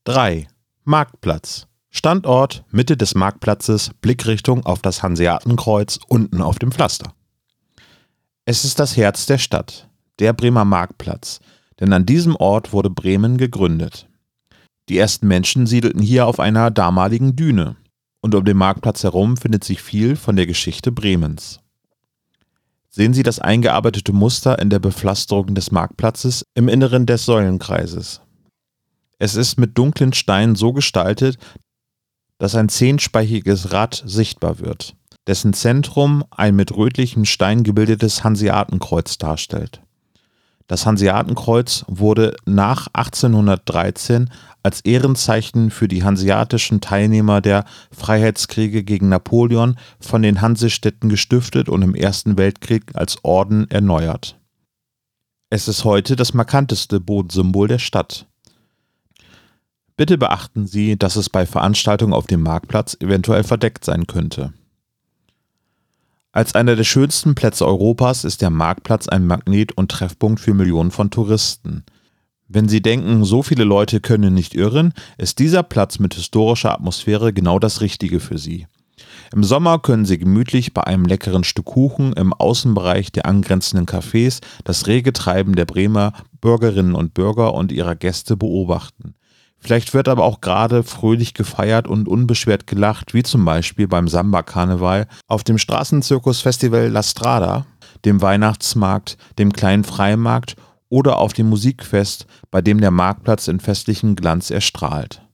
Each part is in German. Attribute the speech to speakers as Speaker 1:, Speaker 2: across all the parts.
Speaker 1: 3. Marktplatz. Standort Mitte des Marktplatzes, Blickrichtung auf das Hanseatenkreuz unten auf dem Pflaster. Es ist das Herz der Stadt, der Bremer Marktplatz, denn an diesem Ort wurde Bremen gegründet. Die ersten Menschen siedelten hier auf einer damaligen Düne und um den Marktplatz herum findet sich viel von der Geschichte Bremens. Sehen Sie das eingearbeitete Muster in der Bepflasterung des Marktplatzes im Inneren des Säulenkreises. Es ist mit dunklen Steinen so gestaltet, dass ein 10-speichiges Rad sichtbar wird, dessen Zentrum ein mit rötlichem Stein gebildetes Hanseatenkreuz darstellt. Das Hanseatenkreuz wurde nach 1813 als Ehrenzeichen für die hanseatischen Teilnehmer der Freiheitskriege gegen Napoleon von den Hansestädten gestiftet und im Ersten Weltkrieg als Orden erneuert. Es ist heute das markanteste Bodensymbol der Stadt. Bitte beachten Sie, dass es bei Veranstaltungen auf dem Marktplatz eventuell verdeckt sein könnte. Als einer der schönsten Plätze Europas ist der Marktplatz ein Magnet und Treffpunkt für Millionen von Touristen. Wenn Sie denken, so viele Leute können nicht irren, ist dieser Platz mit historischer Atmosphäre genau das Richtige für Sie. Im Sommer können Sie gemütlich bei einem leckeren Stück Kuchen im Außenbereich der angrenzenden Cafés das rege Treiben der Bremer Bürgerinnen und Bürger und ihrer Gäste beobachten. Vielleicht wird aber auch gerade fröhlich gefeiert und unbeschwert gelacht, wie zum Beispiel beim Samba-Karneval, auf dem Straßenzirkusfestival La Strada, dem Weihnachtsmarkt, dem kleinen Freimarkt oder auf dem Musikfest, bei dem der Marktplatz in festlichem Glanz erstrahlt.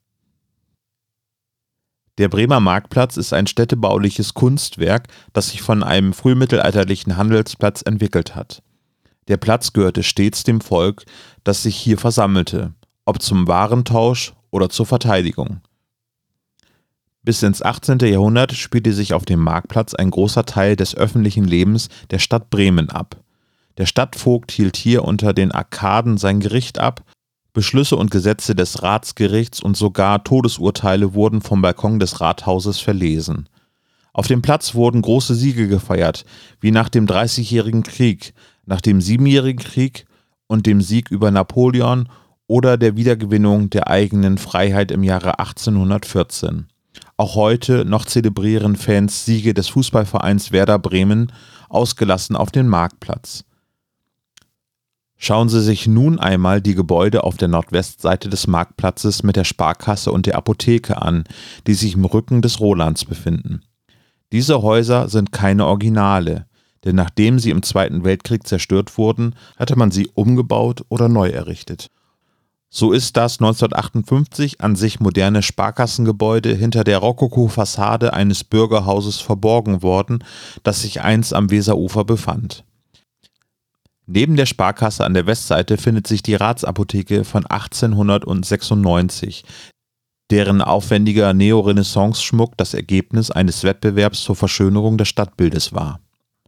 Speaker 1: Der Bremer Marktplatz ist ein städtebauliches Kunstwerk, das sich von einem frühmittelalterlichen Handelsplatz entwickelt hat. Der Platz gehörte stets dem Volk, das sich hier versammelte, ob zum Warentausch oder zur Verteidigung. Bis ins 18. Jahrhundert spielte sich auf dem Marktplatz ein großer Teil des öffentlichen Lebens der Stadt Bremen ab. Der Stadtvogt hielt hier unter den Arkaden sein Gericht ab, Beschlüsse und Gesetze des Ratsgerichts und sogar Todesurteile wurden vom Balkon des Rathauses verlesen. Auf dem Platz wurden große Siege gefeiert, wie nach dem Dreißigjährigen Krieg, nach dem Siebenjährigen Krieg und dem Sieg über Napoleon oder der Wiedergewinnung der eigenen Freiheit im Jahre 1814. Auch heute noch zelebrieren Fans Siege des Fußballvereins Werder Bremen ausgelassen auf dem Marktplatz. Schauen Sie sich nun einmal die Gebäude auf der Nordwestseite des Marktplatzes mit der Sparkasse und der Apotheke an, die sich im Rücken des Rolands befinden. Diese Häuser sind keine Originale, denn nachdem sie im Zweiten Weltkrieg zerstört wurden, hatte man sie umgebaut oder neu errichtet. So ist das 1958 an sich moderne Sparkassengebäude hinter der Rokoko-Fassade eines Bürgerhauses verborgen worden, das sich einst am Weserufer befand. Neben der Sparkasse an der Westseite findet sich die Ratsapotheke von 1896, deren aufwendiger Neorenaissance-Schmuck das Ergebnis eines Wettbewerbs zur Verschönerung des Stadtbildes war.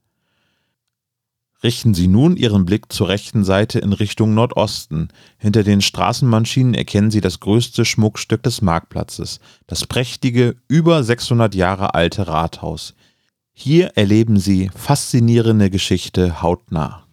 Speaker 1: Richten Sie nun Ihren Blick zur rechten Seite in Richtung Nordosten. Hinter den Straßenbahnschienen erkennen Sie das größte Schmuckstück des Marktplatzes, das prächtige, über 600 Jahre alte Rathaus. Hier erleben Sie faszinierende Geschichte hautnah.